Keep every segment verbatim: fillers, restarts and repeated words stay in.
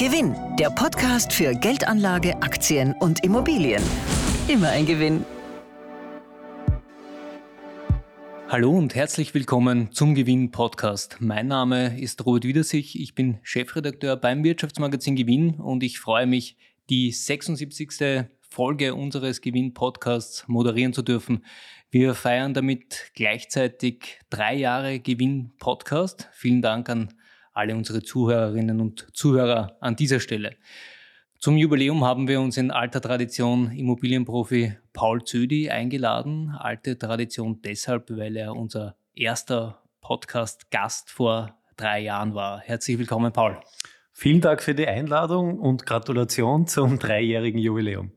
Gewinn, der Podcast für Geldanlage, Aktien und Immobilien. Immer ein Gewinn. Hallo und herzlich willkommen zum Gewinn-Podcast. Mein Name ist Robert Wiedersich, ich bin Chefredakteur beim Wirtschaftsmagazin Gewinn und ich freue mich, die sechsundsiebzigste Folge unseres Gewinn-Podcasts moderieren zu dürfen. Wir feiern damit gleichzeitig drei Jahre Gewinn-Podcast. Vielen Dank an alle unsere Zuhörerinnen und Zuhörer an dieser Stelle. Zum Jubiläum haben wir uns in alter Tradition Immobilienprofi Paul Zödi eingeladen. Alte Tradition deshalb, weil er unser erster Podcast-Gast vor drei Jahren war. Herzlich willkommen, Paul. Vielen Dank für die Einladung und Gratulation zum dreijährigen Jubiläum.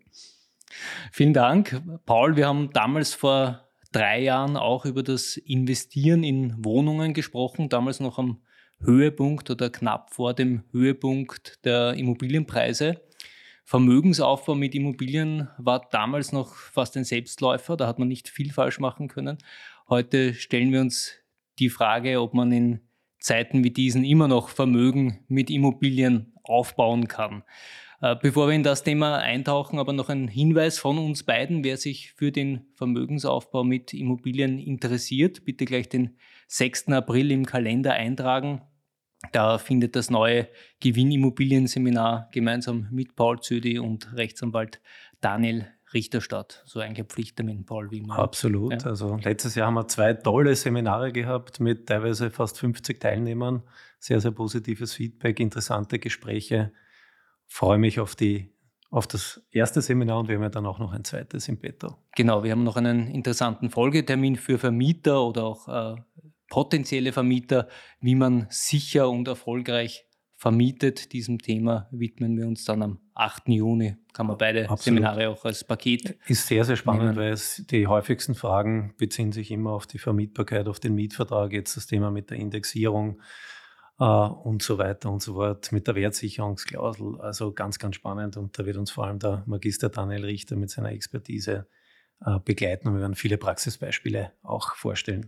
Vielen Dank, Paul. Wir haben damals vor drei Jahren auch über das Investieren in Wohnungen gesprochen, damals noch am Höhepunkt oder knapp vor dem Höhepunkt der Immobilienpreise. Vermögensaufbau mit Immobilien war damals noch fast ein Selbstläufer, da hat man nicht viel falsch machen können. Heute stellen wir uns die Frage, ob man in Zeiten wie diesen immer noch Vermögen mit Immobilien aufbauen kann. Bevor wir in das Thema eintauchen, aber noch ein Hinweis von uns beiden. Wer sich für den Vermögensaufbau mit Immobilien interessiert, bitte gleich den sechsten April im Kalender eintragen. Da findet das neue Gewinn-Immobilien-Seminar gemeinsam mit Paul Zödi und Rechtsanwalt Daniel Richter statt. So ein Pflichttermin, Paul, wie immer. Absolut. Ja. Also letztes Jahr haben wir zwei tolle Seminare gehabt mit teilweise fast fünfzig Teilnehmern. Sehr, sehr positives Feedback, interessante Gespräche. Freue mich auf, die, auf das erste Seminar und wir haben ja dann auch noch ein zweites im Petto. Genau, wir haben noch einen interessanten Folgetermin für Vermieter oder auch äh, potenzielle Vermieter, wie man sicher und erfolgreich vermietet. Diesem Thema widmen wir uns dann am achten Juni. Kann man beide Absolut. Seminare auch als Paket Ist sehr, sehr spannend, nehmen. Weil es die häufigsten Fragen beziehen sich immer auf die Vermietbarkeit, auf den Mietvertrag, jetzt das Thema mit der Indexierung äh, und so weiter und so fort, mit der Wertsicherungsklausel. Also ganz, ganz spannend und da wird uns vor allem der Magister Daniel Richter mit seiner Expertise äh, begleiten und wir werden viele Praxisbeispiele auch vorstellen.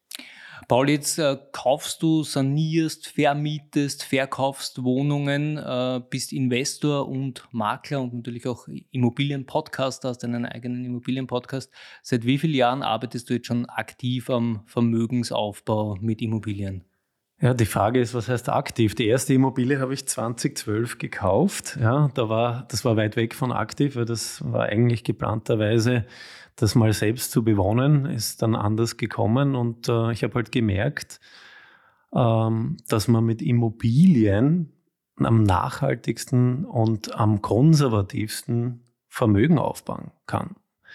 Paul, jetzt äh, kaufst du, sanierst, vermietest, verkaufst Wohnungen, äh, bist Investor und Makler und natürlich auch Immobilienpodcaster, hast einen eigenen Immobilienpodcast. Seit wie vielen Jahren arbeitest du jetzt schon aktiv am Vermögensaufbau mit Immobilien? Ja, die Frage ist, was heißt aktiv? Die erste Immobilie habe ich zweitausendzwölf gekauft. Ja, da war, das war weit weg von aktiv, weil das war eigentlich geplanterweise, das mal selbst zu bewohnen, ist dann anders gekommen und äh, ich habe halt gemerkt, ähm, dass man mit Immobilien am nachhaltigsten und am konservativsten Vermögen aufbauen kann.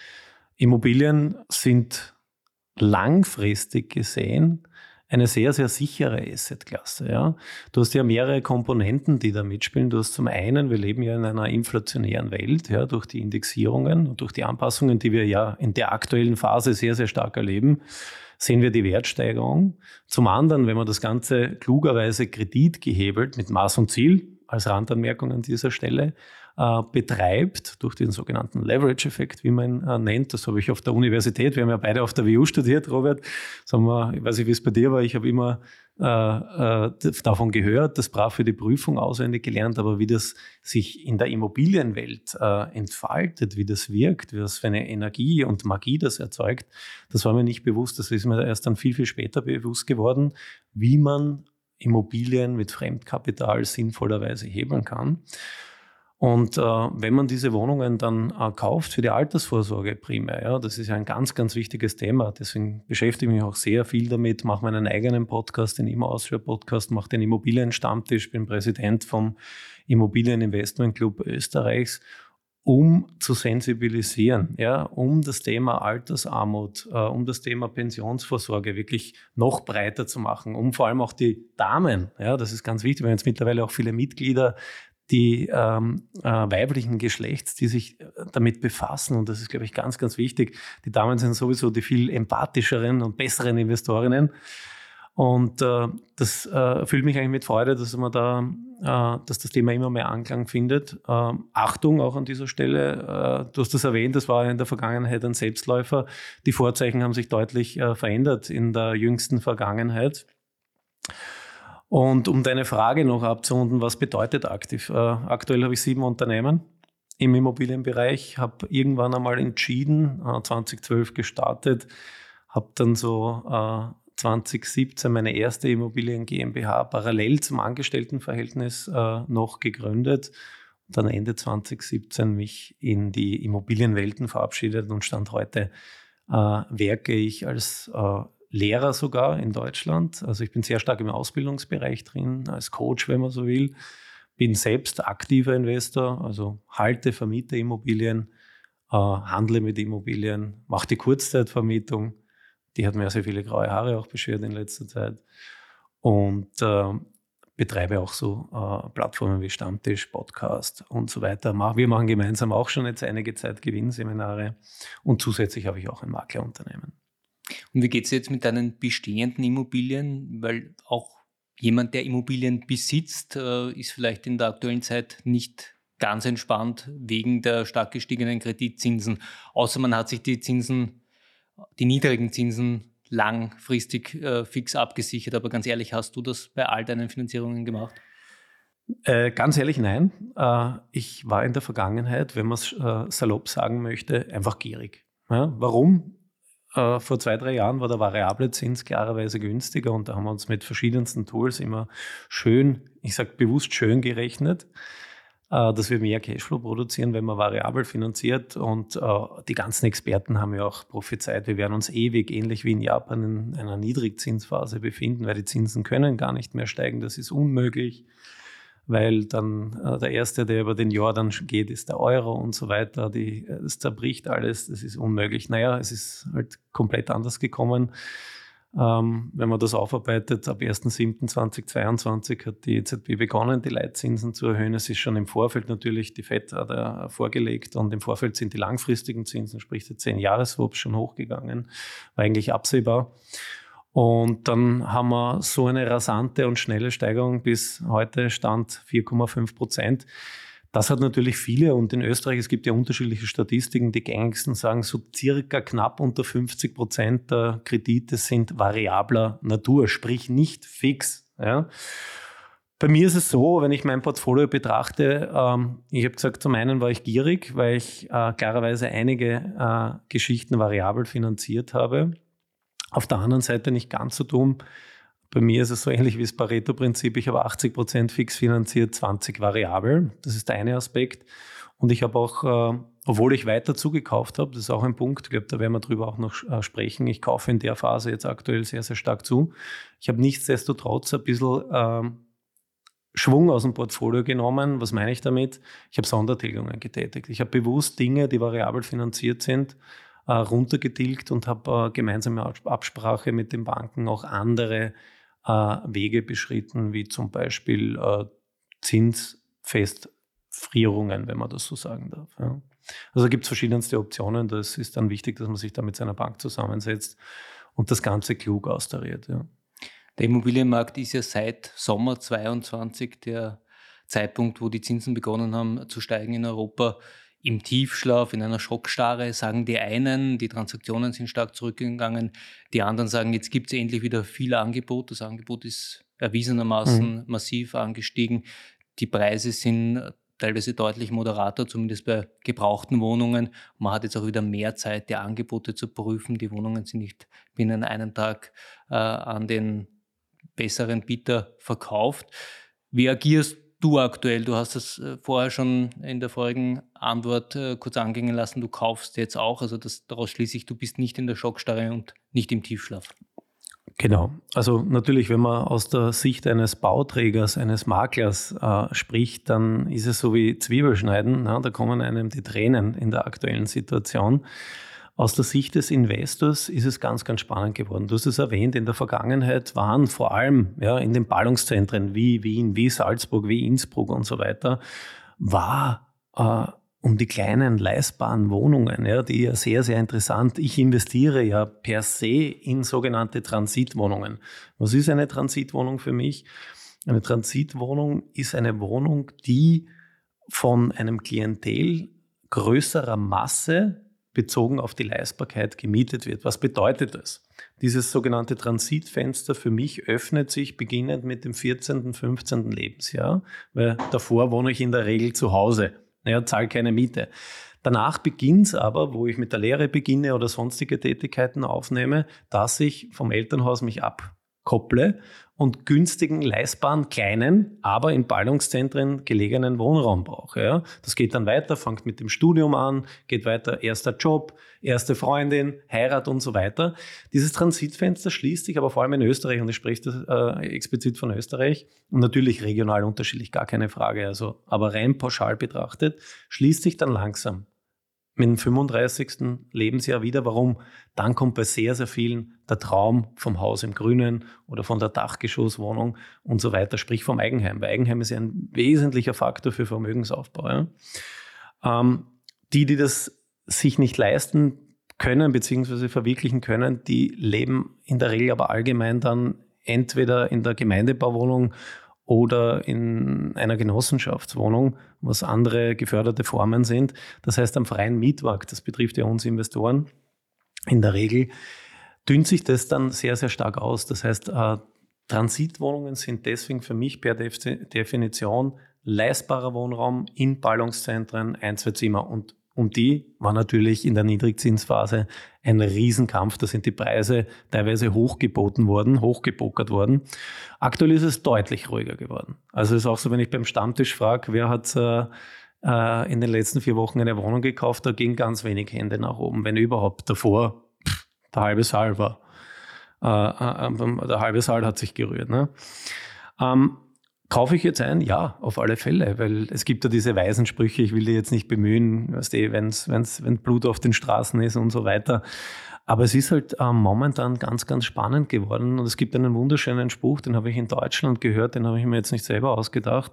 Immobilien sind langfristig gesehen eine sehr, sehr sichere Assetklasse. Ja. Du hast ja mehrere Komponenten, die da mitspielen. Du hast zum einen, wir leben ja in einer inflationären Welt, ja, durch die Indexierungen und durch die Anpassungen, die wir ja in der aktuellen Phase sehr, sehr stark erleben, sehen wir die Wertsteigerung. Zum anderen, wenn man das Ganze klugerweise kreditgehebelt mit Maß und Ziel, als Randanmerkung an dieser Stelle, äh, betreibt, durch den sogenannten Leverage-Effekt, wie man ihn äh, nennt. Das habe ich auf der Universität, wir haben ja beide auf der W U studiert, Robert. Sagen wir, ich weiß nicht, wie es bei dir war, ich habe immer äh, äh, davon gehört, das brav für die Prüfung auswendig gelernt, aber wie das sich in der Immobilienwelt äh, entfaltet, wie das wirkt, was für eine Energie und Magie das erzeugt, das war mir nicht bewusst. Das ist mir erst dann viel, viel später bewusst geworden, wie man Immobilien mit Fremdkapital sinnvollerweise hebeln kann. Und äh, wenn man diese Wohnungen dann äh, kauft für die Altersvorsorge primär, ja, das ist ja ein ganz, ganz wichtiges Thema. Deswegen beschäftige ich mich auch sehr viel damit, mache meinen eigenen Podcast, den Immo Austria Podcast, mache den Immobilienstammtisch, bin Präsident vom Immobilieninvestmentclub Österreichs, um zu sensibilisieren, ja, um das Thema Altersarmut, äh, um das Thema Pensionsvorsorge wirklich noch breiter zu machen, um vor allem auch die Damen, ja, das ist ganz wichtig, wir haben jetzt mittlerweile auch viele Mitglieder, die ähm, äh, weiblichen Geschlechts, die sich damit befassen. Und das ist, glaube ich, ganz, ganz wichtig. Die Damen sind sowieso die viel empathischeren und besseren Investorinnen. Und äh, das äh, erfüllt mich eigentlich mit Freude, dass man da, äh, dass das Thema immer mehr Anklang findet. Äh, Achtung auch an dieser Stelle. Äh, du hast das erwähnt, das war in der Vergangenheit ein Selbstläufer. Die Vorzeichen haben sich deutlich äh, verändert in der jüngsten Vergangenheit. Und um deine Frage noch abzurunden, was bedeutet aktiv? Äh, aktuell habe ich sieben Unternehmen im Immobilienbereich, habe irgendwann einmal entschieden, äh, zweitausendzwölf gestartet, habe dann so äh, zwanzig siebzehn meine erste Immobilien GmbH parallel zum Angestelltenverhältnis äh, noch gegründet und dann Ende zwanzig siebzehn mich in die Immobilienwelten verabschiedet und Stand heute äh, werke ich als äh, Lehrer sogar in Deutschland. Also ich bin sehr stark im Ausbildungsbereich drin, als Coach, wenn man so will. Bin selbst aktiver Investor, also halte, vermiete Immobilien, äh, handle mit Immobilien, mache die Kurzzeitvermietung. Die hat mir sehr viele graue Haare auch beschert in letzter Zeit. Und äh, betreibe auch so äh, Plattformen wie Stammtisch, Podcast und so weiter. Wir machen gemeinsam auch schon jetzt einige Zeit Gewinnseminare. Und zusätzlich habe ich auch ein Maklerunternehmen. Und wie geht es jetzt mit deinen bestehenden Immobilien? Weil auch jemand, der Immobilien besitzt, äh, ist vielleicht in der aktuellen Zeit nicht ganz entspannt wegen der stark gestiegenen Kreditzinsen. Außer man hat sich die Zinsen, die niedrigen Zinsen langfristig äh, fix abgesichert. Aber ganz ehrlich, hast du das bei all deinen Finanzierungen gemacht? Äh, ganz ehrlich, nein. Äh, ich war in der Vergangenheit, wenn man es äh, salopp sagen möchte, einfach gierig. Ja, warum? Äh, vor zwei, drei Jahren war der variable Zins klarerweise günstiger und da haben wir uns mit verschiedensten Tools immer schön, ich sage bewusst schön gerechnet, äh, dass wir mehr Cashflow produzieren, wenn man variabel finanziert. Und äh, die ganzen Experten haben ja auch prophezeit, wir werden uns ewig, ähnlich wie in Japan, in einer Niedrigzinsphase befinden, weil die Zinsen können gar nicht mehr steigen, das ist unmöglich. Weil dann äh, der Erste, der über den Jordan geht, ist der Euro und so weiter. Die, es zerbricht alles, das ist unmöglich. Naja, es ist halt komplett anders gekommen. Ähm, wenn man das aufarbeitet, ab erster siebter zweitausendzweiundzwanzig hat die E Z B begonnen, die Leitzinsen zu erhöhen. Es ist schon im Vorfeld natürlich, die Fed hat er vorgelegt und im Vorfeld sind die langfristigen Zinsen, sprich die zehn-Jahres-Swaps, schon hochgegangen. War eigentlich absehbar. Und dann haben wir so eine rasante und schnelle Steigerung bis heute Stand vier Komma fünf Prozent. Das hat natürlich viele, und in Österreich, es gibt ja unterschiedliche Statistiken, die gängigsten sagen, so circa knapp unter fünfzig Prozent der Kredite sind variabler Natur, sprich nicht fix. Ja. Bei mir ist es so, wenn ich mein Portfolio betrachte, ähm, ich habe gesagt, zum einen war ich gierig, weil ich äh, klarerweise einige äh, Geschichten variabel finanziert habe. Auf der anderen Seite nicht ganz so dumm. Bei mir ist es so ähnlich wie das Pareto-Prinzip. Ich habe achtzig Prozent fix finanziert, zwanzig variabel. Das ist der eine Aspekt. Und ich habe auch, äh, obwohl ich weiter zugekauft habe, das ist auch ein Punkt, ich glaube, da werden wir drüber auch noch äh, sprechen. Ich kaufe in der Phase jetzt aktuell sehr, sehr stark zu. Ich habe nichtsdestotrotz ein bisschen äh, Schwung aus dem Portfolio genommen. Was meine ich damit? Ich habe Sondertilgungen getätigt. Ich habe bewusst Dinge, die variabel finanziert sind, runtergetilgt und habe äh, gemeinsame Absprache mit den Banken auch andere äh, Wege beschritten, wie zum Beispiel äh, Zinsfestfrierungen, wenn man das so sagen darf. Ja. Also gibt es verschiedenste Optionen. Das ist dann wichtig, dass man sich da mit seiner Bank zusammensetzt und das Ganze klug austariert. Ja. Der Immobilienmarkt ist ja seit Sommer zweiundzwanzig der Zeitpunkt, wo die Zinsen begonnen haben zu steigen in Europa, im Tiefschlaf, in einer Schockstarre, sagen die einen, die Transaktionen sind stark zurückgegangen, die anderen sagen, jetzt gibt es endlich wieder viel Angebot, das Angebot ist erwiesenermaßen mhm. massiv angestiegen, die Preise sind teilweise deutlich moderater, zumindest bei gebrauchten Wohnungen. Man hat jetzt auch wieder mehr Zeit, die Angebote zu prüfen, die Wohnungen sind nicht binnen einem Tag äh, an den besseren Bieter verkauft. Wie agierst du aktuell? Du hast es vorher schon in der vorigen Antwort äh, kurz angehen lassen, du kaufst jetzt auch, also das, daraus schließe ich, du bist nicht in der Schockstarre und nicht im Tiefschlaf. Genau, also natürlich, wenn man aus der Sicht eines Bauträgers, eines Maklers äh, spricht, dann ist es so wie Zwiebelschneiden, ja, da kommen einem die Tränen in der aktuellen Situation. Aus der Sicht des Investors ist es ganz, ganz spannend geworden. Du hast es erwähnt, in der Vergangenheit waren vor allem ja, in den Ballungszentren wie Wien, wie Salzburg, wie Innsbruck und so weiter, war äh, um die kleinen leistbaren Wohnungen, ja, die ja sehr, sehr interessant. Ich investiere ja per se in sogenannte Transitwohnungen. Was ist eine Transitwohnung für mich? Eine Transitwohnung ist eine Wohnung, die von einem Klientel größerer Masse bezogen auf die Leistbarkeit gemietet wird. Was bedeutet das? Dieses sogenannte Transitfenster für mich öffnet sich beginnend mit dem vierzehnten, fünfzehnten Lebensjahr, weil davor wohne ich in der Regel zu Hause, ja, zahle keine Miete. Danach beginnt es aber, wo ich mit der Lehre beginne oder sonstige Tätigkeiten aufnehme, dass ich vom Elternhaus mich abkopple und günstigen, leistbaren, kleinen, aber in Ballungszentren gelegenen Wohnraum brauche. Ja. Das geht dann weiter, fängt mit dem Studium an, geht weiter, erster Job, erste Freundin, Heirat und so weiter. Dieses Transitfenster schließt sich aber vor allem in Österreich, und ich spreche das äh, explizit von Österreich, und natürlich regional unterschiedlich, gar keine Frage, also, aber rein pauschal betrachtet, schließt sich dann langsam mit dem fünfunddreißigsten Lebensjahr wieder. Warum? Dann kommt bei sehr, sehr vielen der Traum vom Haus im Grünen oder von der Dachgeschosswohnung und so weiter, sprich vom Eigenheim. Weil Eigenheim ist ja ein wesentlicher Faktor für Vermögensaufbau. Ja. Ähm, die, die das sich nicht leisten können bzw. verwirklichen können, die leben in der Regel aber allgemein dann entweder in der Gemeindebauwohnung oder in einer Genossenschaftswohnung, was andere geförderte Formen sind. Das heißt, am freien Mietmarkt, das betrifft ja uns Investoren, in der Regel dünnt sich das dann sehr, sehr stark aus. Das heißt, äh, Transitwohnungen sind deswegen für mich per Def- Definition leistbarer Wohnraum in Ballungszentren, ein, zwei Zimmer. Und um die war natürlich in der Niedrigzinsphase ein Riesenkampf. Da sind die Preise teilweise hochgeboten worden, hochgepokert worden. Aktuell ist es deutlich ruhiger geworden. Also es ist auch so, wenn ich beim Stammtisch frage, wer hat äh, äh, in den letzten vier Wochen eine Wohnung gekauft, da ging ganz wenig Hände nach oben, wenn überhaupt. Davor pff, der halbe Saal war. Äh, äh, der halbe Saal hat sich gerührt. Ne? Ähm, Kaufe ich jetzt ein? Ja, auf alle Fälle, weil es gibt ja diese weisen Sprüche, ich will die jetzt nicht bemühen, weißt du, wenn's, wenn's, wenn Blut auf den Straßen ist und so weiter. Aber es ist halt ähm, momentan ganz, ganz spannend geworden, und es gibt einen wunderschönen Spruch, den habe ich in Deutschland gehört, den habe ich mir jetzt nicht selber ausgedacht.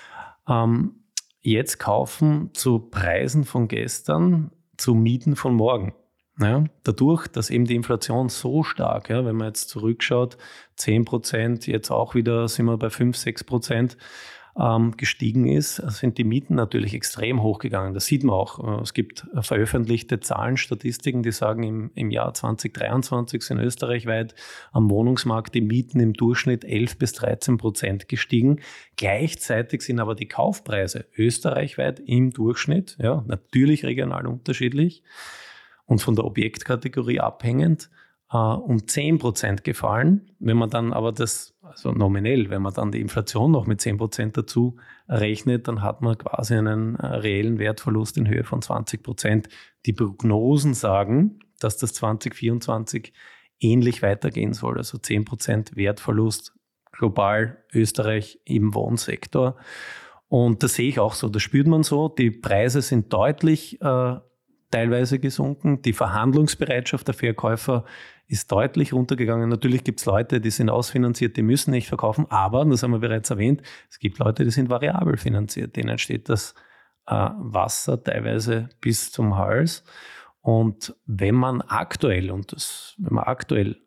Ähm, jetzt kaufen zu Preisen von gestern, zu Mieten von morgen. Ja, dadurch, dass eben die Inflation so stark, ja, wenn man jetzt zurückschaut, zehn Prozent, jetzt auch wieder sind wir bei fünf, sechs Prozent ähm, gestiegen ist, sind die Mieten natürlich extrem hochgegangen. Das sieht man auch. Es gibt veröffentlichte Zahlen, Statistiken, die sagen, im, im Jahr zwanzig dreiundzwanzig sind österreichweit am Wohnungsmarkt die Mieten im Durchschnitt elf bis dreizehn Prozent gestiegen. Gleichzeitig sind aber die Kaufpreise österreichweit im Durchschnitt, ja, natürlich regional unterschiedlich, und von der Objektkategorie abhängend, äh, um zehn Prozent gefallen. Wenn man dann aber das, also nominell, wenn man dann die Inflation noch mit zehn Prozent dazu rechnet, dann hat man quasi einen äh, reellen Wertverlust in Höhe von zwanzig Prozent. Die Prognosen sagen, dass das zwanzig vierundzwanzig ähnlich weitergehen soll, also zehn Prozent Wertverlust global, Österreich im Wohnsektor. Und das sehe ich auch so, das spürt man so. Die Preise sind deutlich äh, teilweise gesunken. Die Verhandlungsbereitschaft der Verkäufer ist deutlich runtergegangen. Natürlich gibt es Leute, die sind ausfinanziert, die müssen nicht verkaufen, aber, das haben wir bereits erwähnt, es gibt Leute, die sind variabel finanziert. Denen steht das äh, Wasser teilweise bis zum Hals. Und wenn man aktuell, und das, wenn man aktuell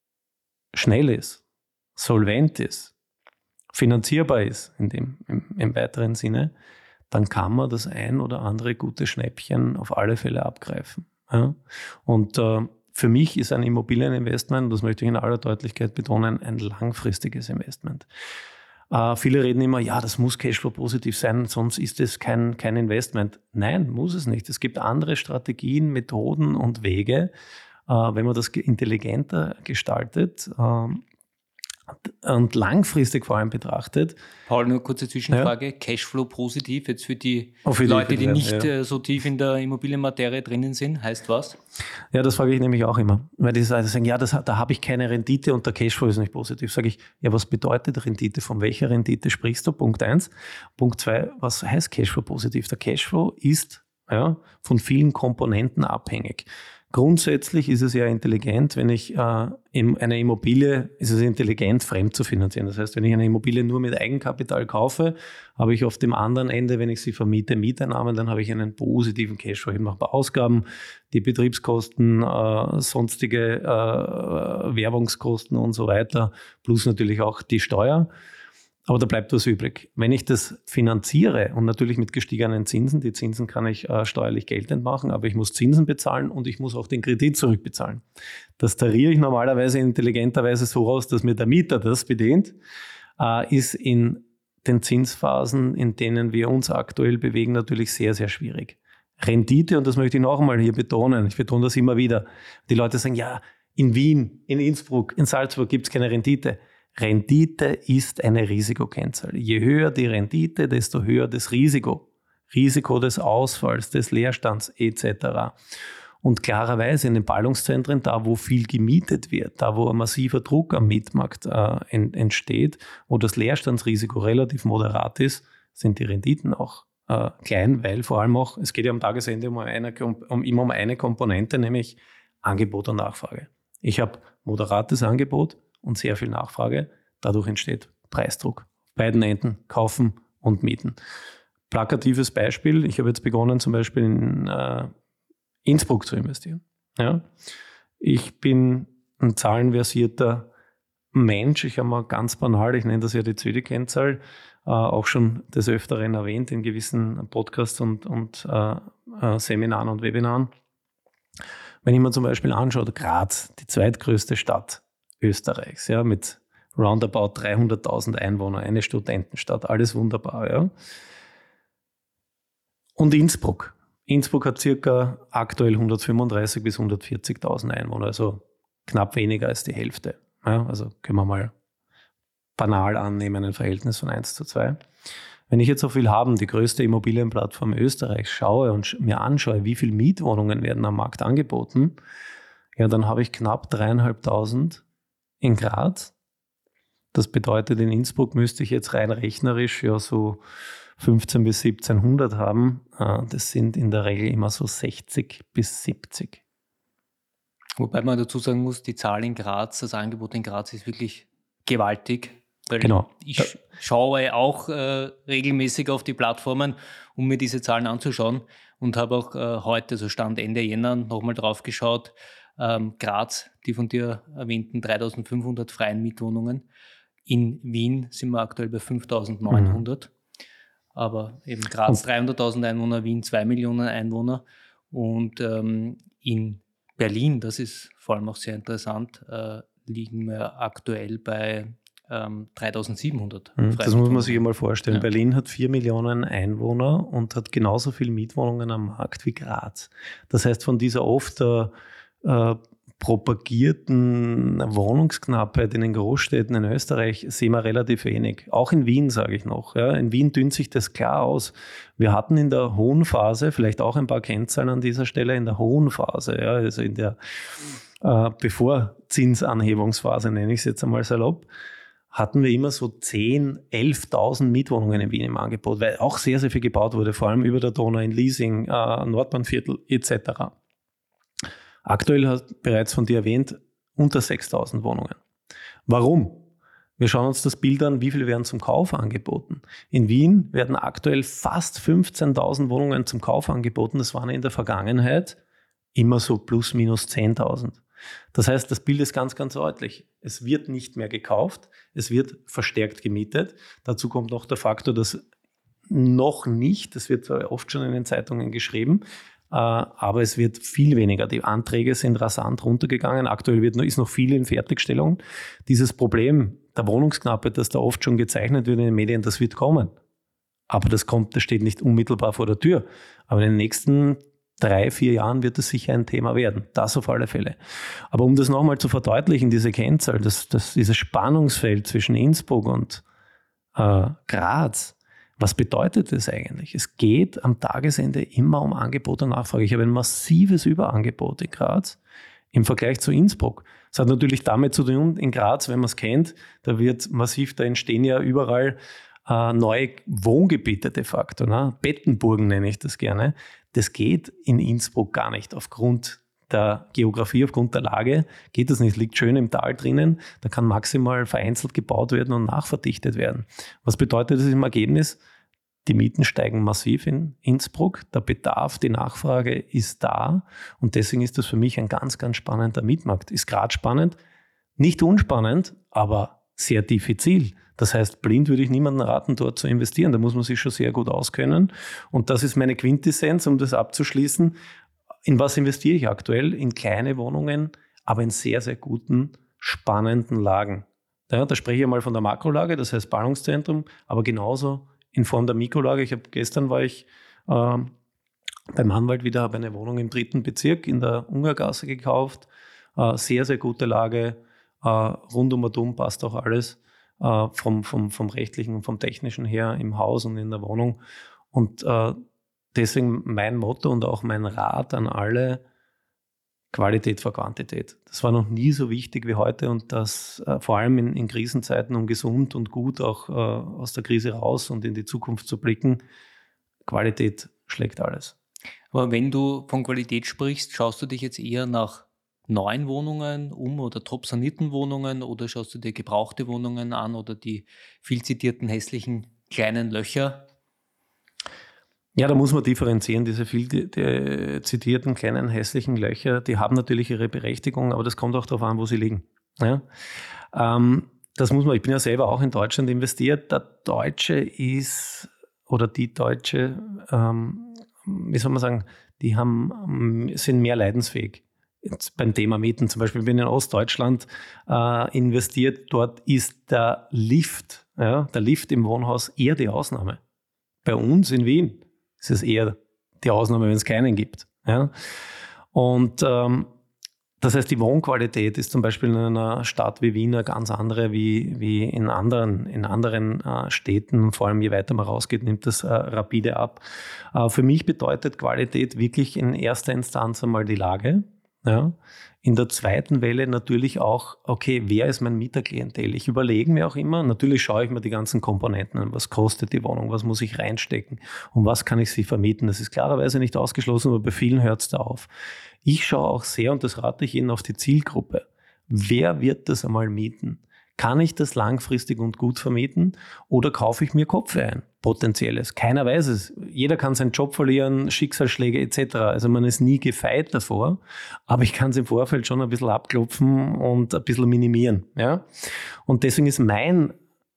schnell ist, solvent ist, finanzierbar ist in dem, im, im weiteren Sinne, dann kann man das ein oder andere gute Schnäppchen auf alle Fälle abgreifen. Ja? Und äh, für mich ist ein Immobilieninvestment, das möchte ich in aller Deutlichkeit betonen, ein langfristiges Investment. Äh, viele reden immer, ja, das muss Cashflow-positiv sein, sonst ist es kein, kein Investment. Nein, muss es nicht. Es gibt andere Strategien, Methoden und Wege, äh, wenn man das intelligenter gestaltet, äh, und langfristig vor allem betrachtet. Paul, nur kurze Zwischenfrage. Ja. Cashflow positiv, jetzt für die für Leute, die, die nicht ja. so tief in der Immobilienmaterie drinnen sind, heißt was? Ja, das frage ich nämlich auch immer. Weil die sagen, ja, das, da habe ich keine Rendite und der Cashflow ist nicht positiv. Sage ich, ja, was bedeutet Rendite? Von welcher Rendite sprichst du? Punkt eins. Punkt zwei, was heißt Cashflow positiv? Der Cashflow ist ja, von vielen Komponenten abhängig. Grundsätzlich ist es ja intelligent, wenn ich äh, in eine Immobilie, ist es intelligent, fremd zu finanzieren. Das heißt, wenn ich eine Immobilie nur mit Eigenkapital kaufe, habe ich auf dem anderen Ende, wenn ich sie vermiete, Mieteinnahmen, dann habe ich einen positiven Cashflow. Ich mache bei Ausgaben, die Betriebskosten, äh, sonstige äh, Werbungskosten und so weiter, plus natürlich auch die Steuer. aber da bleibt was übrig. Wenn ich das finanziere und natürlich mit gestiegenen Zinsen, die Zinsen kann ich äh, steuerlich geltend machen, aber ich muss Zinsen bezahlen und ich muss auch den Kredit zurückbezahlen. Das tariere ich normalerweise intelligenterweise so aus, dass mir der Mieter das bedient, äh, ist in den Zinsphasen, in denen wir uns aktuell bewegen, natürlich sehr, sehr schwierig. Rendite, und das möchte ich noch einmal hier betonen, ich betone das immer wieder, die Leute sagen, ja, in Wien, in Innsbruck, in Salzburg gibt es keine Rendite. Rendite ist eine Risikokennzahl. Je höher die Rendite, desto höher das Risiko. Risiko des Ausfalls, des Leerstands et cetera. Und klarerweise in den Ballungszentren, da wo viel gemietet wird, da wo ein massiver Druck am Mietmarkt äh, entsteht, wo das Leerstandsrisiko relativ moderat ist, sind die Renditen auch äh, klein, weil vor allem auch, es geht ja am Tagesende um eine, um, immer um eine Komponente, nämlich Angebot und Nachfrage. Ich habe moderates Angebot und sehr viel Nachfrage, dadurch entsteht Preisdruck. Beiden Enden, kaufen und mieten. Plakatives Beispiel, ich habe jetzt begonnen zum Beispiel in äh, Innsbruck zu investieren. Ja. Ich bin ein zahlenversierter Mensch. Ich habe mal ganz banal, ich nenne das ja die Z W D-Kennzahl, äh, auch schon des Öfteren erwähnt in gewissen Podcasts und, und äh, äh, Seminaren und Webinaren. Wenn ich mir zum Beispiel anschaue, Graz, die zweitgrößte Stadt Österreichs, ja, mit roundabout dreihunderttausend Einwohnern, eine Studentenstadt, alles wunderbar. Ja. Und Innsbruck. Innsbruck hat circa aktuell hundertfünfunddreißigtausend bis hundertvierzigtausend Einwohner, also knapp weniger als die Hälfte. Ja, also können wir mal banal annehmen, ein Verhältnis von eins zu zwei. Wenn ich jetzt so viel haben, die größte Immobilienplattform Österreichs, schaue und mir anschaue, wie viele Mietwohnungen werden am Markt angeboten, ja, dann habe ich knapp dreieinhalbtausend in Graz. Das bedeutet, in Innsbruck müsste ich jetzt rein rechnerisch ja so fünfzehnhundert bis siebzehnhundert haben. Das sind in der Regel immer so sechzig bis siebzig. Wobei man dazu sagen muss, die Zahl in Graz, das Angebot in Graz ist wirklich gewaltig. Weil genau. Ich schaue auch äh, regelmäßig auf die Plattformen, um mir diese Zahlen anzuschauen und habe auch äh, heute, so Stand Ende Jänner, nochmal drauf geschaut. Ähm, Graz, die von dir erwähnten dreitausendfünfhundert freien Mietwohnungen. In Wien sind wir aktuell bei fünftausendneunhundert. Mhm. Aber eben Graz dreihunderttausend Einwohner, Wien zwei Millionen Einwohner. Und ähm, in Berlin, das ist vor allem auch sehr interessant, äh, liegen wir aktuell bei ähm, dreitausendsiebenhundert. Das muss man sich einmal vorstellen. Ja. Berlin hat vier Millionen Einwohner und hat genauso viele Mietwohnungen am Markt wie Graz. Das heißt, von dieser oft äh, äh, propagierten Wohnungsknappheit in den Großstädten in Österreich sehen wir relativ wenig. Auch in Wien, sage ich noch. Ja, in Wien dünnt sich das klar aus. Wir hatten in der hohen Phase, vielleicht auch ein paar Kennzahlen an dieser Stelle, in der hohen Phase, ja, also in der äh, Bevorzinsanhebungsphase, nenne ich es jetzt einmal salopp, hatten wir immer so zehntausend, elftausend Mietwohnungen in Wien im Angebot, weil auch sehr, sehr viel gebaut wurde, vor allem über der Donau in Liesing, äh, Nordbahnviertel et cetera. Aktuell hat bereits von dir erwähnt, unter sechstausend Wohnungen. Warum? Wir schauen uns das Bild an, wie viele werden zum Kauf angeboten. In Wien werden aktuell fast fünfzehntausend Wohnungen zum Kauf angeboten. Das waren in der Vergangenheit immer so plus minus zehntausend. Das heißt, das Bild ist ganz, ganz deutlich. Es wird nicht mehr gekauft, es wird verstärkt gemietet. Dazu kommt noch der Faktor, dass noch nicht, das wird oft schon in den Zeitungen geschrieben, aber es wird viel weniger. Die Anträge sind rasant runtergegangen. Aktuell wird, ist noch viel in Fertigstellung. Dieses Problem der Wohnungsknappheit, das da oft schon gezeichnet wird in den Medien, das wird kommen. Aber das kommt, das steht nicht unmittelbar vor der Tür. Aber in den nächsten drei, vier Jahren wird es sicher ein Thema werden. Das auf alle Fälle. Aber um das nochmal zu verdeutlichen, diese Kennzahl, das, das, dieses Spannungsfeld zwischen Innsbruck und äh, Graz, was bedeutet das eigentlich? Es geht am Tagesende immer um Angebot und Nachfrage. Ich habe ein massives Überangebot in Graz im Vergleich zu Innsbruck. Das hat natürlich damit zu tun, in Graz, wenn man es kennt, da wird massiv, da entstehen ja überall äh, neue Wohngebiete de facto. Ne? Bettenburgen nenne ich das gerne. Das geht in Innsbruck gar nicht aufgrund der Geografie, aufgrund der Lage geht das nicht. Liegt schön im Tal drinnen, da kann maximal vereinzelt gebaut werden und nachverdichtet werden. Was bedeutet das im Ergebnis? Die Mieten steigen massiv in Innsbruck, der Bedarf, die Nachfrage ist da und deswegen ist das für mich ein ganz, ganz spannender Mietmarkt. Ist gerade spannend, nicht unspannend, aber sehr diffizil. Das heißt, blind würde ich niemanden raten, dort zu investieren. Da muss man sich schon sehr gut auskennen. Und das ist meine Quintessenz, um das abzuschließen. In was investiere ich aktuell? In kleine Wohnungen, aber in sehr, sehr guten, spannenden Lagen. Ja, da spreche ich mal von der Makrolage, das heißt Ballungszentrum, aber genauso in Form der Mikrolage. Ich habe gestern war ich äh, beim Anwalt wieder, habe eine Wohnung im dritten Bezirk in der Ungargasse gekauft. Äh, sehr, sehr gute Lage. Äh, rund um und um passt auch alles äh, vom, vom, vom rechtlichen und vom technischen her im Haus und in der Wohnung. Und äh, deswegen mein Motto und auch mein Rat an alle: Qualität vor Quantität. Das war noch nie so wichtig wie heute und das äh, vor allem in, in Krisenzeiten, um gesund und gut auch äh, aus der Krise raus und in die Zukunft zu blicken. Qualität schlägt alles. Aber wenn du von Qualität sprichst, schaust du dich jetzt eher nach neuen Wohnungen um oder top sanierten Wohnungen oder schaust du dir gebrauchte Wohnungen an oder die viel zitierten hässlichen kleinen Löcher? Ja, da muss man differenzieren. Diese viel die, die zitierten kleinen hässlichen Löcher, die haben natürlich ihre Berechtigung, aber das kommt auch darauf an, wo sie liegen. Ja? Ähm, das muss man, ich bin ja selber auch in Deutschland investiert. Der Deutsche ist, oder die Deutsche, ähm, wie soll man sagen, die haben, sind mehr leidensfähig. Jetzt beim Thema Mieten zum Beispiel, ich bin in Ostdeutschland äh, investiert, dort ist der Lift, ja, der Lift im Wohnhaus eher die Ausnahme. Bei uns in Wien ist es eher die Ausnahme, wenn es keinen gibt. Ja? Und ähm, das heißt, die Wohnqualität ist zum Beispiel in einer Stadt wie Wien eine ganz andere wie, wie in anderen, in anderen äh, Städten. Vor allem je weiter man rausgeht, nimmt das äh, rapide ab. Äh, für mich bedeutet Qualität wirklich in erster Instanz einmal die Lage. Ja. In der zweiten Welle natürlich auch, okay, wer ist mein Mieterklientel? Ich überlege mir auch immer, natürlich schaue ich mir die ganzen Komponenten an. Was kostet die Wohnung? Was muss ich reinstecken? Und was kann ich sie vermieten? Das ist klarerweise nicht ausgeschlossen, aber bei vielen hört es da auf. Ich schaue auch sehr, und das rate ich Ihnen, auf die Zielgruppe. Wer wird das einmal mieten? Kann ich das langfristig und gut vermieten oder kaufe ich mir Kopfe ein? Potenzielles. Keiner weiß es. Jeder kann seinen Job verlieren, Schicksalsschläge et cetera. Also man ist nie gefeit davor, aber ich kann es im Vorfeld schon ein bisschen abklopfen und ein bisschen minimieren. Ja? Und deswegen ist mein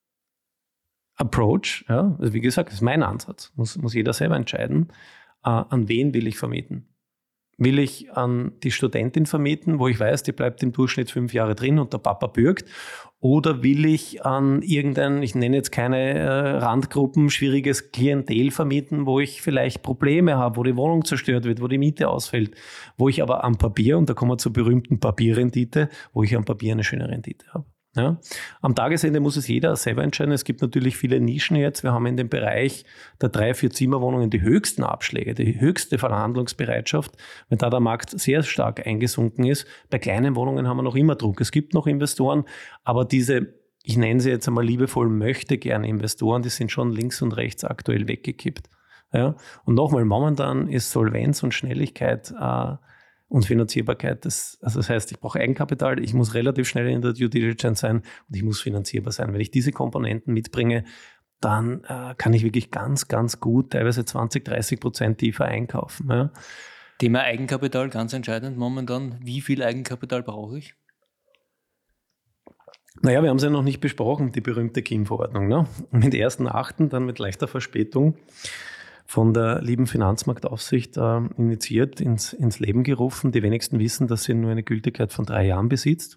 Approach, ja, also wie gesagt, das ist mein Ansatz, muss, muss jeder selber entscheiden, äh, an wen will ich vermieten. Will ich an die Studentin vermieten, wo ich weiß, die bleibt im Durchschnitt fünf Jahre drin und der Papa bürgt? Oder will ich an irgendein, ich nenne jetzt keine äh, Randgruppen, schwieriges Klientel vermieten, wo ich vielleicht Probleme habe, wo die Wohnung zerstört wird, wo die Miete ausfällt, wo ich aber am Papier, und da kommen wir zur berühmten Papierrendite, wo ich am Papier eine schöne Rendite habe. Ja. Am Tagesende muss es jeder selber entscheiden. Es gibt natürlich viele Nischen jetzt. Wir haben in dem Bereich der drei-, vier-Zimmerwohnungen die höchsten Abschläge, die höchste Verhandlungsbereitschaft, wenn da der Markt sehr stark eingesunken ist. Bei kleinen Wohnungen haben wir noch immer Druck. Es gibt noch Investoren, aber diese, ich nenne sie jetzt einmal liebevoll, möchte gerne Investoren, die sind schon links und rechts aktuell weggekippt. Ja. Und nochmal, momentan ist Solvenz und Schnelligkeit äh, und Finanzierbarkeit, das, also das heißt, ich brauche Eigenkapital, ich muss relativ schnell in der Due Diligence sein und ich muss finanzierbar sein. Wenn ich diese Komponenten mitbringe, dann äh, kann ich wirklich ganz, ganz gut, teilweise zwanzig, dreißig Prozent tiefer einkaufen. Ja. Thema Eigenkapital, ganz entscheidend momentan. Wie viel Eigenkapital brauche ich? Naja, wir haben es ja noch nicht besprochen, die berühmte K I M-Verordnung. Ne? Mit ersten Achten dann mit leichter Verspätung von der lieben Finanzmarktaufsicht äh, initiiert, ins, ins Leben gerufen. Die wenigsten wissen, dass sie nur eine Gültigkeit von drei Jahren besitzt.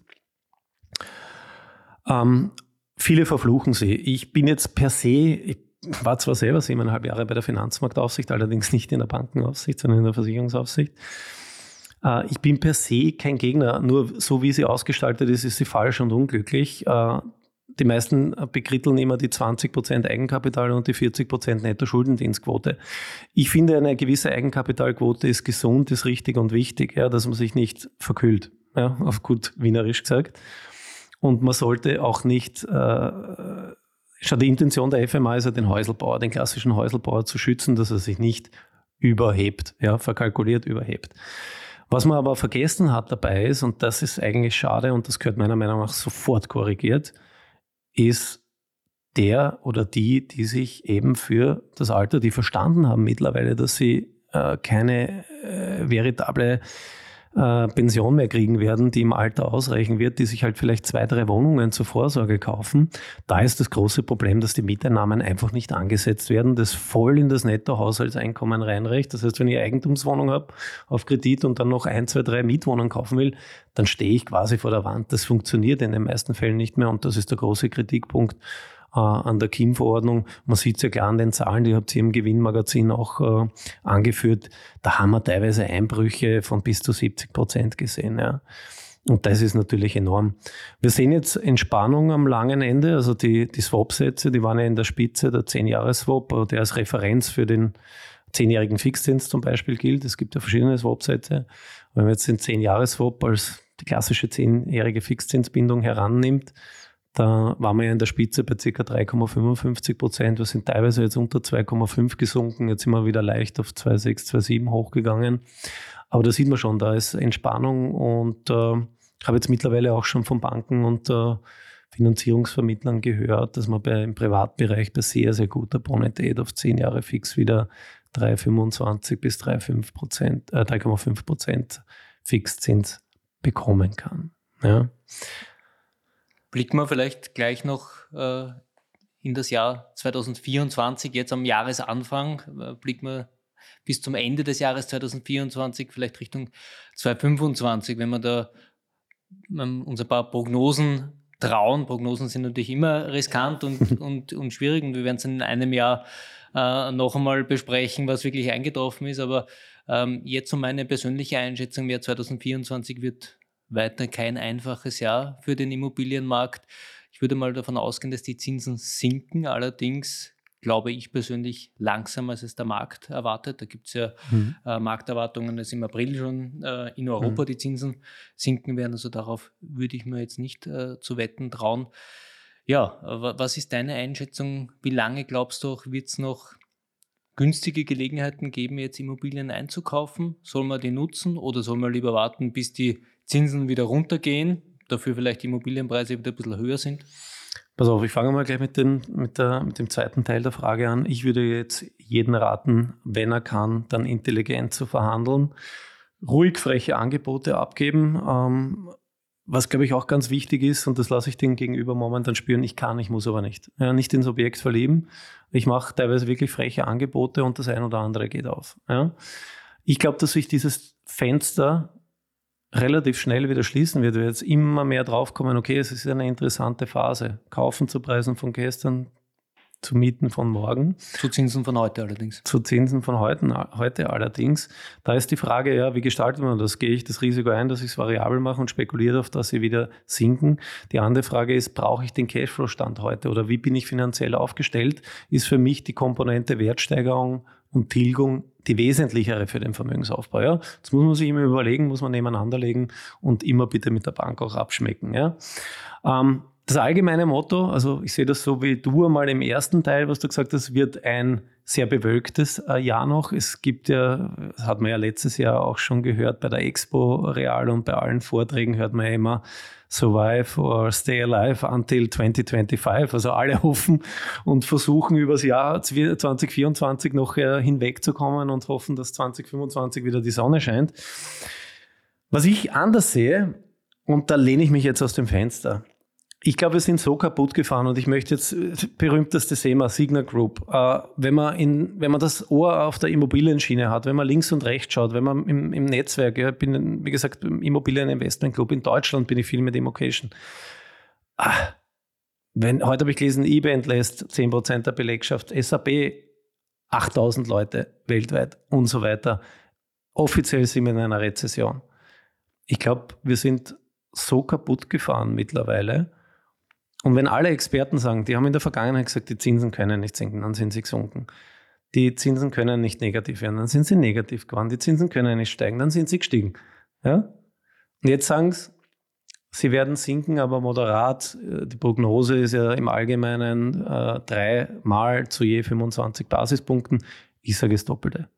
Ähm, viele verfluchen sie. Ich bin jetzt per se, ich war zwar selber siebeneinhalb Jahre bei der Finanzmarktaufsicht, allerdings nicht in der Bankenaufsicht, sondern in der Versicherungsaufsicht. Äh, ich bin per se kein Gegner, nur so wie sie ausgestaltet ist, ist sie falsch und unglücklich. Äh, Die meisten bekritteln immer die zwanzig Prozent Eigenkapital und die vierzig Prozent Netto-Schuldendienstquote. Ich finde, eine gewisse Eigenkapitalquote ist gesund, ist richtig und wichtig, ja, dass man sich nicht verkühlt, ja, auf gut wienerisch gesagt. Und man sollte auch nicht, äh, schon die Intention der F M A ist ja, den Häuselbauer, den klassischen Häuselbauer zu schützen, dass er sich nicht überhebt, ja, verkalkuliert überhebt. Was man aber vergessen hat dabei ist, und das ist eigentlich schade und das gehört meiner Meinung nach sofort korrigiert, ist der oder die, die sich eben für das Alter, die verstanden haben mittlerweile, dass sie äh, keine äh, veritable äh, Pension mehr kriegen werden, die im Alter ausreichen wird, die sich halt vielleicht zwei, drei Wohnungen zur Vorsorge kaufen. Da ist das große Problem, dass die Mieteinnahmen einfach nicht angesetzt werden, das voll in das Nettohaushaltseinkommen reinreicht. Das heißt, wenn ich Eigentumswohnung habe auf Kredit und dann noch ein, zwei, drei Mietwohnungen kaufen will, dann stehe ich quasi vor der Wand. Das funktioniert in den meisten Fällen nicht mehr und das ist der große Kritikpunkt äh, an der K I M-Verordnung. Man sieht es ja klar an den Zahlen, die habt ihr im Gewinnmagazin auch äh, angeführt. Da haben wir teilweise Einbrüche von bis zu siebzig Prozent gesehen. Ja. Und das ist natürlich enorm. Wir sehen jetzt Entspannung am langen Ende. Also die, die Swap-Sätze, die waren ja in der Spitze, der zehn-Jahres-Swap, der als Referenz für den zehnjährigen Fixzins zum Beispiel gilt. Es gibt ja verschiedene Swap-Sätze. Wenn man jetzt den zehn-Jahres-Swap als die klassische zehnjährige Fixzinsbindung herannimmt, da waren wir ja in der Spitze bei ca. drei Komma fünfundfünfzig Prozent. Wir sind teilweise jetzt unter zwei Komma fünf gesunken. Jetzt sind wir wieder leicht auf zwei Komma sechs, zwei Komma sieben hochgegangen. Aber da sieht man schon, da ist Entspannung und äh, ich habe jetzt mittlerweile auch schon von Banken und äh, Finanzierungsvermittlern gehört, dass man bei, im Privatbereich bei sehr, sehr guter Bonität auf zehn Jahre fix wieder drei Komma fünfundzwanzig bis drei Komma fünf Prozent, äh, drei Komma fünf Prozent Fixzins bekommen kann. Ja. Blicken wir vielleicht gleich noch äh, in das Jahr zwanzig vierundzwanzig, jetzt am Jahresanfang, äh, blicken wir bis zum Ende des Jahres zwanzig vierundzwanzig, vielleicht Richtung zwanzig fünfundzwanzig, wenn wir da ähm, uns ein paar Prognosen trauen. Prognosen sind natürlich immer riskant und, und, und schwierig und wir werden es in einem Jahr äh, noch einmal besprechen, was wirklich eingetroffen ist, aber ähm, jetzt so meine persönliche Einschätzung wäre, zwanzig vierundzwanzig wird weiter kein einfaches Jahr für den Immobilienmarkt. Ich würde mal davon ausgehen, dass die Zinsen sinken. Allerdings glaube ich persönlich langsamer, als es der Markt erwartet. Da gibt es ja mhm. äh, Markterwartungen, dass im April schon äh, in Europa mhm. die Zinsen sinken werden. Also darauf würde ich mir jetzt nicht äh, zu wetten trauen. Ja, was ist deine Einschätzung? Wie lange glaubst du, wird es noch günstige Gelegenheiten geben, jetzt Immobilien einzukaufen? Soll man die nutzen oder soll man lieber warten, bis die Zinsen wieder runtergehen, dafür vielleicht die Immobilienpreise wieder ein bisschen höher sind? Pass auf, ich fange mal gleich mit, den, mit, der, mit dem zweiten Teil der Frage an. Ich würde jetzt jeden raten, wenn er kann, dann intelligent zu verhandeln, ruhig freche Angebote abgeben. Ähm, was, glaube ich, auch ganz wichtig ist, und das lasse ich den Gegenüber momentan spüren, ich kann, ich muss aber nicht. Ja, nicht ins Objekt verlieben. Ich mache teilweise wirklich freche Angebote und das ein oder andere geht auf. Ja. Ich glaube, dass sich dieses Fenster relativ schnell wieder schließen wird, wir jetzt immer mehr draufkommen, okay, es ist eine interessante Phase. Kaufen zu Preisen von gestern, zu Mieten von morgen. Zu Zinsen von heute allerdings. Zu Zinsen von heute, heute allerdings. Da ist die Frage, ja, wie gestaltet man das? Gehe ich das Risiko ein, dass ich es variabel mache und spekuliere darauf, dass sie wieder sinken? Die andere Frage ist, brauche ich den Cashflow-Stand heute oder wie bin ich finanziell aufgestellt? Ist für mich die Komponente Wertsteigerung und Tilgung die wesentlichere für den Vermögensaufbau. Ja? Das muss man sich immer überlegen, muss man nebeneinander legen und immer bitte mit der Bank auch abschmecken. Ja? Ähm, das allgemeine Motto, also ich sehe das so wie du einmal im ersten Teil, was du gesagt hast, wird ein sehr bewölktes äh, Jahr noch. Es gibt ja, das hat man ja letztes Jahr auch schon gehört, bei der Expo Real und bei allen Vorträgen hört man ja immer Survive or Stay Alive until zwanzig fünfundzwanzig. Also alle hoffen und versuchen über das Jahr zwanzig vierundzwanzig noch äh, hinwegzukommen und hoffen, dass zwanzig fünfundzwanzig wieder die Sonne scheint. Was ich anders sehe, und da lehne ich mich jetzt aus dem Fenster, ich glaube, wir sind so kaputt gefahren und ich möchte jetzt berühmtestes Thema, Signa Group. Äh, wenn man in, wenn man das Ohr auf der Immobilienschiene hat, wenn man links und rechts schaut, wenn man im, im Netzwerk, ja, bin, wie gesagt, im Immobilieninvestment Club in Deutschland bin ich viel mit Immocation. Ah, wenn, heute habe ich gelesen, eBay entlässt zehn Prozent der Belegschaft, S A P achttausend Leute weltweit und so weiter. Offiziell sind wir in einer Rezession. Ich glaube, wir sind so kaputt gefahren mittlerweile. Und wenn alle Experten sagen, die haben in der Vergangenheit gesagt, die Zinsen können nicht sinken, dann sind sie gesunken. Die Zinsen können nicht negativ werden, dann sind sie negativ geworden. Die Zinsen können nicht steigen, dann sind sie gestiegen. Ja? Und jetzt sagen sie, sie werden sinken, aber moderat. Die Prognose ist ja im Allgemeinen äh, dreimal zu je fünfundzwanzig Basispunkten. Ich sage das Doppelte.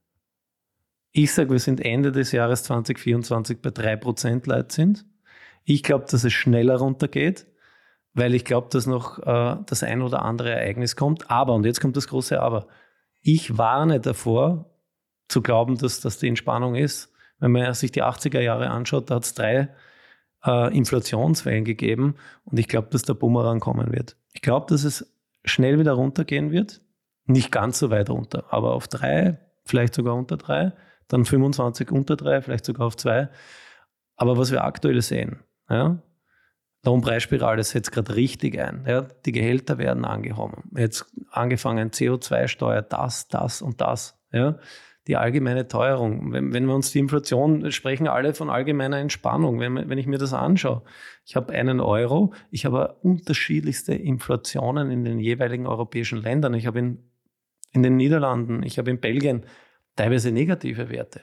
Ich sage, wir sind Ende des Jahres zwanzig vierundzwanzig bei drei Prozent Leitzins. Ich glaube, dass es schneller runtergeht, weil ich glaube, dass noch äh, das ein oder andere Ereignis kommt. Aber, und jetzt kommt das große Aber, ich warne davor, zu glauben, dass das die Entspannung ist, Wenn man sich die achtziger Jahre anschaut, da hat es drei äh, Inflationswellen gegeben und ich glaube, dass der Bumerang kommen wird. Ich glaube, dass es schnell wieder runtergehen wird, nicht ganz so weit runter, aber auf drei, vielleicht sogar unter drei, dann fünfundzwanzig unter drei, vielleicht sogar auf zwei. Aber was wir aktuell sehen, ja, Lohnpreisspirale setzt gerade richtig ein. Ja, die Gehälter werden angehoben. Jetzt angefangen C O zwei Steuer, das, das und das. Ja, die allgemeine Teuerung. Wenn, wenn wir uns die Inflation, sprechen alle von allgemeiner Entspannung. Wenn, wenn ich mir das anschaue, ich habe einen Euro, ich habe unterschiedlichste Inflationen in den jeweiligen europäischen Ländern. Ich habe in, in den Niederlanden, ich habe in Belgien teilweise negative Werte.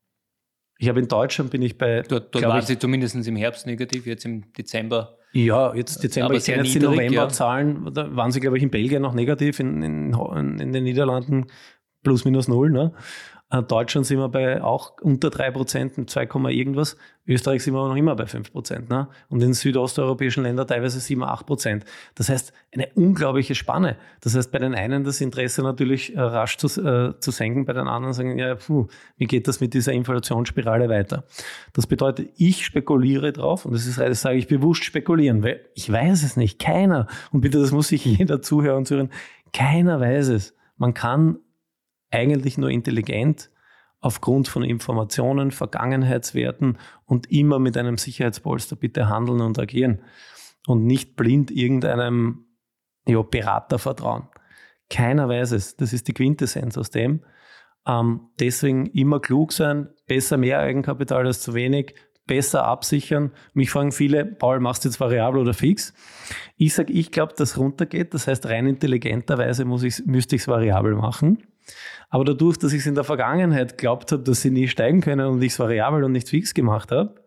Ich habe in Deutschland bin ich bei... Dort, dort waren ich, sie zumindest im Herbst negativ, jetzt im Dezember. Ja, jetzt Dezember, ich kenne jetzt die Novemberzahlen, ja. Da waren sie, glaube ich, in Belgien noch negativ, in, in, in den Niederlanden plus minus null. Ne? In Deutschland sind wir bei auch unter drei Prozent, mit zwei, irgendwas. Österreich sind wir aber noch immer bei fünf Prozent. Ne? Und in südosteuropäischen Ländern teilweise sieben, acht Prozent. Das heißt, eine unglaubliche Spanne. Das heißt, bei den einen das Interesse natürlich äh, rasch zu, äh, zu senken, bei den anderen sagen, ja, puh, wie geht das mit dieser Inflationsspirale weiter? Das bedeutet, ich spekuliere drauf, und das ist, das sage ich bewusst spekulieren, weil ich weiß es nicht, keiner. Und bitte, das muss sich jeder Zuhörer und Zuhörer, keiner weiß es. Man kann eigentlich nur intelligent aufgrund von Informationen, Vergangenheitswerten und immer mit einem Sicherheitspolster bitte handeln und agieren und nicht blind irgendeinem ja, Berater vertrauen. Keiner weiß es. Das ist die Quintessenz aus dem. Ähm, deswegen immer klug sein, besser mehr Eigenkapital als zu wenig, besser absichern. Mich fragen viele, Paul, machst du jetzt variabel oder fix? Ich sage, ich glaube, dass es runtergeht. Das heißt, rein intelligenterweise muss ich, müsste ich es variabel machen. Aber dadurch, dass ich es in der Vergangenheit glaubt habe, dass sie nie steigen können und ich es variabel und nicht fix gemacht habe,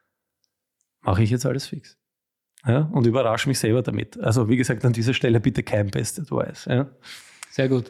mache ich jetzt alles fix. Ja, und überrasche mich selber damit. Also wie gesagt, an dieser Stelle bitte kein Best Advice. Ja. Sehr gut.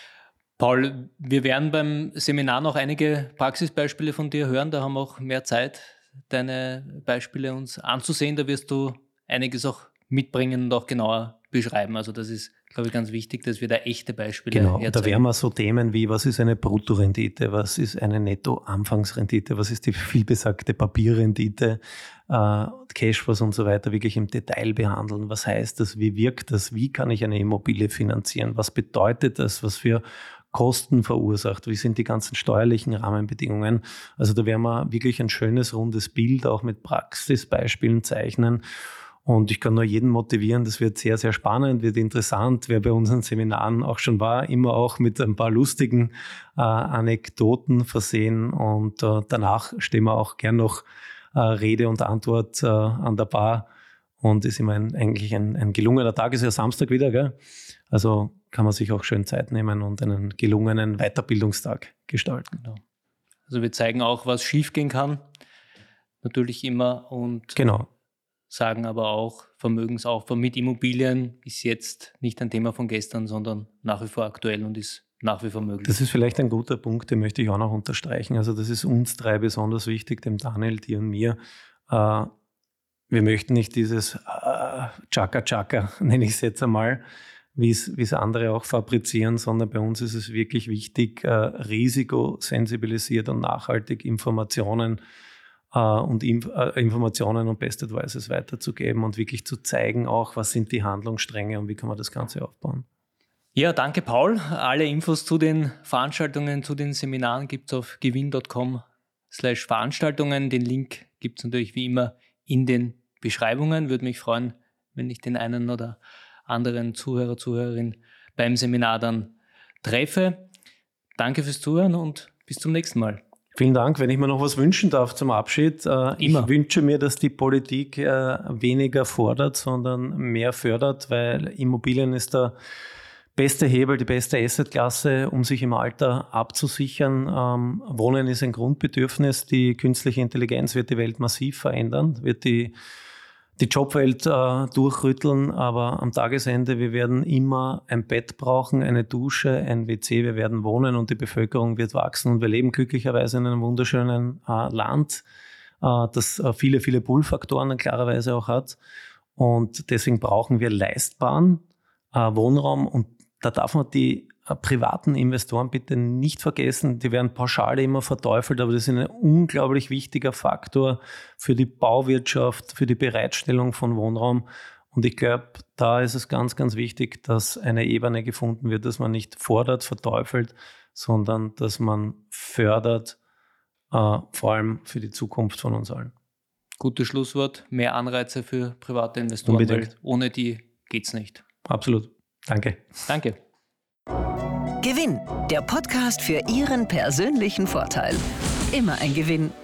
Paul, wir werden beim Seminar noch einige Praxisbeispiele von dir hören. Da haben wir auch mehr Zeit, deine Beispiele uns anzusehen. Da wirst du einiges auch mitbringen und auch genauer beschreiben. Also das ist, glaube ich, ganz wichtig, dass wir da echte Beispiele genau, herzeigen. Da wären wir so Themen wie, was ist eine Bruttorendite, was ist eine Netto-Anfangsrendite, was ist die vielbesagte Papierrendite, äh, Cashflows und so weiter wirklich im Detail behandeln. Was heißt das, wie wirkt das, wie kann ich eine Immobilie finanzieren, was bedeutet das, was für Kosten verursacht, wie sind die ganzen steuerlichen Rahmenbedingungen. Also da werden wir wirklich ein schönes, rundes Bild auch mit Praxisbeispielen zeichnen. Und ich kann nur jeden motivieren, das wird sehr, sehr spannend, wird interessant. Wer bei unseren Seminaren auch schon war, immer auch mit ein paar lustigen äh, Anekdoten versehen. Und äh, danach stehen wir auch gern noch äh, Rede und Antwort äh, an der Bar. Und ist immer ein, eigentlich ein, ein gelungener Tag, ist ja Samstag wieder, gell? Also kann man sich auch schön Zeit nehmen und einen gelungenen Weiterbildungstag gestalten. Genau. Also wir zeigen auch, was schiefgehen kann. Natürlich immer. Und genau. Sagen aber auch, Vermögensaufbau mit Immobilien ist jetzt nicht ein Thema von gestern, sondern nach wie vor aktuell und ist nach wie vor möglich. Das ist vielleicht ein guter Punkt, den möchte ich auch noch unterstreichen. Also das ist uns drei besonders wichtig, dem Daniel, dir und mir. Äh, wir möchten nicht dieses äh, Chaka-Chaka, nenne ich es jetzt einmal, wie es andere auch fabrizieren, sondern bei uns ist es wirklich wichtig, äh, risikosensibilisiert und nachhaltig Informationen und Informationen und Best Advices weiterzugeben und wirklich zu zeigen auch, was sind die Handlungsstränge und wie kann man das Ganze aufbauen. Ja, danke Paul. Alle Infos zu den Veranstaltungen, zu den Seminaren gibt es auf gewinn punkt com slash Veranstaltungen. Den Link gibt es natürlich wie immer in den Beschreibungen. Würde mich freuen, wenn ich den einen oder anderen Zuhörer, Zuhörerin beim Seminar dann treffe. Danke fürs Zuhören und bis zum nächsten Mal. Vielen Dank. Wenn ich mir noch was wünschen darf zum Abschied. Äh, ich wünsche mir, dass die Politik äh, weniger fordert, sondern mehr fördert, weil Immobilien ist der beste Hebel, die beste Assetklasse, um sich im Alter abzusichern. Ähm, Wohnen ist ein Grundbedürfnis. Die künstliche Intelligenz wird die Welt massiv verändern, wird die die Jobwelt äh, durchrütteln, aber am Tagesende, wir werden immer ein Bett brauchen, eine Dusche, ein W C, wir werden wohnen und die Bevölkerung wird wachsen und wir leben glücklicherweise in einem wunderschönen äh, Land, äh, das äh, viele, viele Pull-Faktoren klarerweise auch hat und deswegen brauchen wir leistbaren äh, Wohnraum und da darf man die äh, privaten Investoren bitte nicht vergessen. Die werden pauschal immer verteufelt, aber das ist ein unglaublich wichtiger Faktor für die Bauwirtschaft, für die Bereitstellung von Wohnraum. Und ich glaube, da ist es ganz, ganz wichtig, dass eine Ebene gefunden wird, dass man nicht fordert, verteufelt, sondern dass man fördert, äh, vor allem für die Zukunft von uns allen. Gutes Schlusswort. Mehr Anreize für private Investoren, Unbedingt. weil ohne die geht es nicht. Absolut. Danke. Danke. Gewinn, der Podcast für Ihren persönlichen Vorteil. Immer ein Gewinn.